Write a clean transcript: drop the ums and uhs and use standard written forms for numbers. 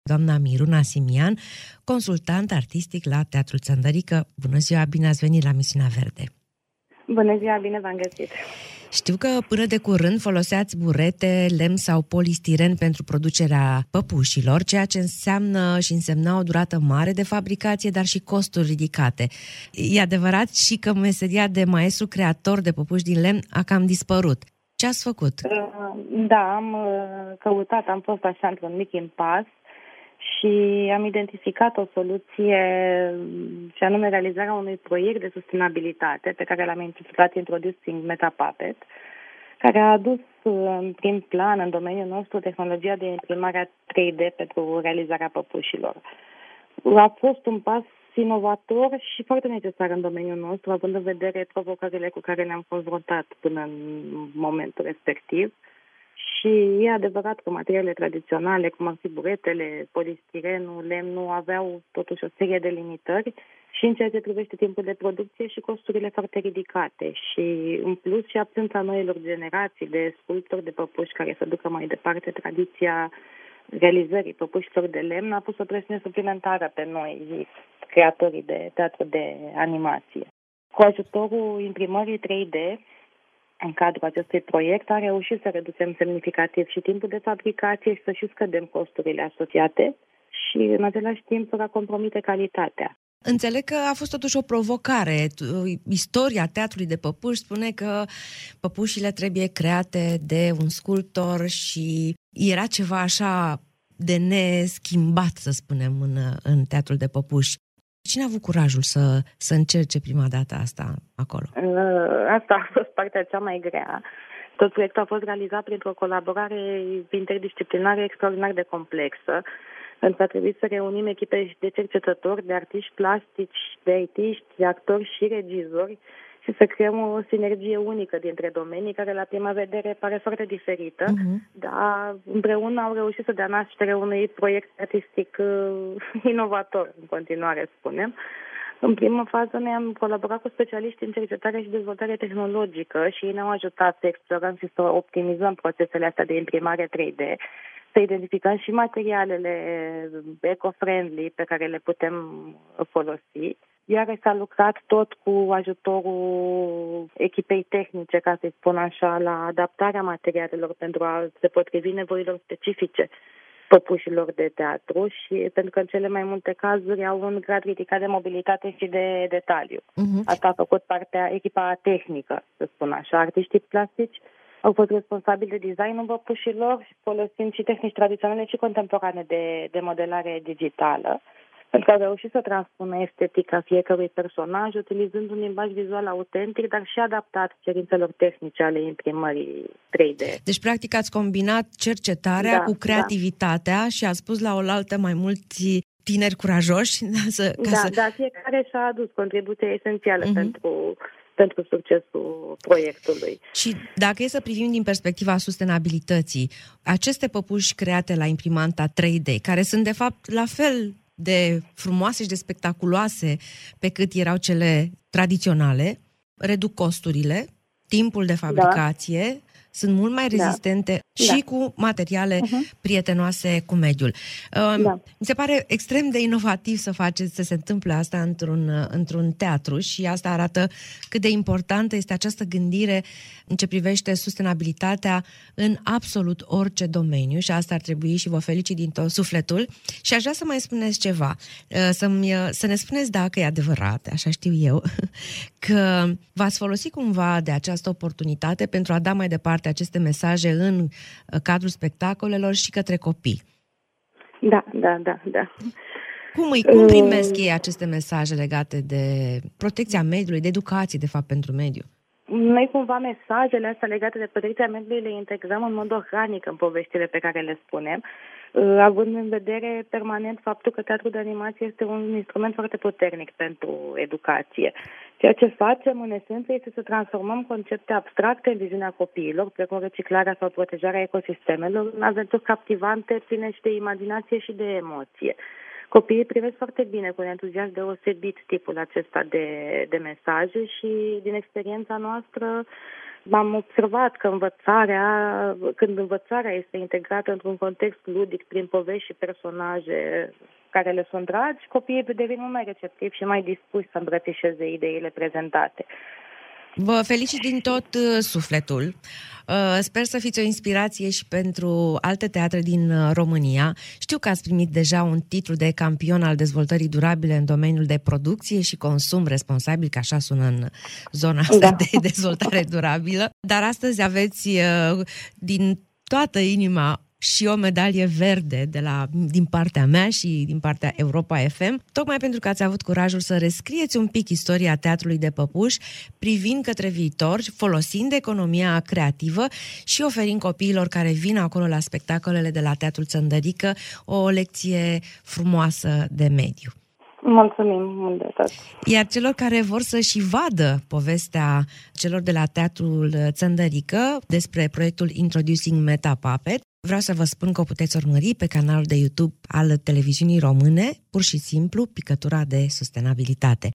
doamna Miruna Simian, consultant artistic la Teatrul Țăndărică. Bună ziua, bine ați venit la Misiunea Verde! Bună ziua, bine v-am găsit! Știu că până de curând foloseați burete, lemn sau polistiren pentru producerea păpușilor, ceea ce însemna o durată mare de fabricație, dar și costuri ridicate. E adevărat și că meseria de maestru creator de păpuși din lemn a cam dispărut. Ce ați făcut? Da, am căutat, am fost așa într-un mic impas și am identificat o soluție, și anume realizarea unui proiect de sustenabilitate pe care l-am intitulat Introducing Meta Puppet, care a adus în prim plan în domeniul nostru tehnologia de imprimare 3D pentru realizarea păpușilor. A fost un pas inovator și foarte necesar în domeniul nostru, având în vedere provocările cu care ne-am confruntat până în momentul respectiv. Și e adevărat că materialele tradiționale, cum ar fi buretele, polistirenul, lemnul, aveau totuși o serie de limitări și în ceea ce privește timpul de producție și costurile foarte ridicate. Și în plus și absența noilor generații de sculptori de păpuși care să ducă mai departe tradiția realizării păpușilor de lemn a pus o presiune suplimentară pe noi, creatorii de teatru de animație. Cu ajutorul imprimării 3D, în cadrul acestui proiect, a reușit să reducem semnificativ și timpul de fabricație și să și scădem costurile asociate și, în același timp, fără a compromite calitatea. Înțeleg că a fost totuși o provocare. Istoria teatrului de păpuși spune că păpușile trebuie create de un sculptor și era ceva așa de neschimbat, să spunem, în teatrul de păpuși. Cine a avut curajul să încerce prima dată asta acolo? Asta a fost partea cea mai grea. Tot proiectul a fost realizat printr-o colaborare interdisciplinară extraordinar de complexă, pentru că a trebuit să reunim echipe de cercetători, de artiști plastici, de artiști, de actori și regizori și să creăm o sinergie unică dintre domenii care la prima vedere pare foarte diferită, dar împreună au reușit să dea naștere unui proiect artistic inovator, în continuare spunem. În primă fază noi am colaborat cu specialiști în cercetare și dezvoltare tehnologică și ei ne-au ajutat să explorăm și să optimizăm procesele astea de imprimare 3D, să identificăm și materialele eco-friendly pe care le putem folosi. Iar s-a lucrat tot cu ajutorul echipei tehnice, ca să-i spun așa, la adaptarea materialelor pentru a se potrivi nevoilor specifice păpușilor de teatru și pentru că în cele mai multe cazuri au un grad ridicat de mobilitate și de detaliu. Asta a făcut echipa tehnică, să spun așa. Artiștii plastici au fost responsabili de designul păpușilor, folosind și tehnici tradiționale și contemporane de modelare digitală, pentru că au reușit să transpună estetica fiecărui personaj, utilizând un limbaj vizual autentic, dar și adaptat cerințelor tehnice ale imprimării 3D. Deci, practic, ați combinat cercetarea cu creativitatea și ați pus la oaltă mai mulți tineri curajoși. Fiecare și-a adus contribuția esențială pentru succesul proiectului. Și dacă e să privim din perspectiva sustenabilității, aceste păpuși create la imprimanta 3D, care sunt de fapt la fel de frumoase și de spectaculoase pe cât erau cele tradiționale, reduc costurile, timpul de fabricație, sunt mult mai rezistente și cu materiale prietenoase cu mediul. Mi se pare extrem de inovativ să se întâmple asta într-un teatru și asta arată cât de importantă este această gândire în ce privește sustenabilitatea în absolut orice domeniu și asta ar trebui și vă felicit din tot sufletul. Și aș vrea să mai spuneți ceva, să ne spuneți dacă e adevărat, așa știu eu, că v-ați folosit cumva de această oportunitate pentru a da mai departe aceste mesaje în cadrul spectacolelor și către copii. Da. Cum primesc ei aceste mesaje legate de protecția mediului, de educație, de fapt, pentru mediu? Noi cumva mesajele astea legate de protecția mediului le integrăm în mod organic în poveștile pe care le spunem, având în vedere permanent faptul că teatrul de animație este un instrument foarte puternic pentru educație. Ceea ce facem, în esență, este să transformăm concepte abstracte în viziunea copiilor, precum reciclarea sau protejarea ecosistemelor, în aventuri captivante, pline și de imaginație și de emoție. Copiii privesc foarte bine, cu un entuziasm deosebit, tipul acesta de mesaje și, din experiența noastră, Am observat că când învățarea este integrată într-un context ludic prin povești și personaje care le sunt dragi, copiii devin mai receptivi și mai dispuși să îmbrățișeze ideile prezentate. Vă felicit din tot sufletul. Sper să fiți o inspirație și pentru alte teatre din România. Știu că ați primit deja un titlu de campion al dezvoltării durabile în domeniul de producție și consum responsabil, că așa sună în zona asta de dezvoltare durabilă. Dar astăzi aveți din toată inima și o medalie verde din partea mea și din partea Europa FM, tocmai pentru că ați avut curajul să rescrieți un pic istoria Teatrului de Păpuși, privind către viitor, folosind economia creativă și oferind copiilor care vin acolo la spectacolele de la Teatrul Țăndărică o lecție frumoasă de mediu. Mulțumim mult de tot. Iar celor care vor să-și vadă povestea celor de la Teatrul Țăndărică despre proiectul Introducing Meta Puppet, vreau să vă spun că o puteți urmări pe canalul de YouTube al Televiziunii Române, pur și simplu Picătura de Sustenabilitate.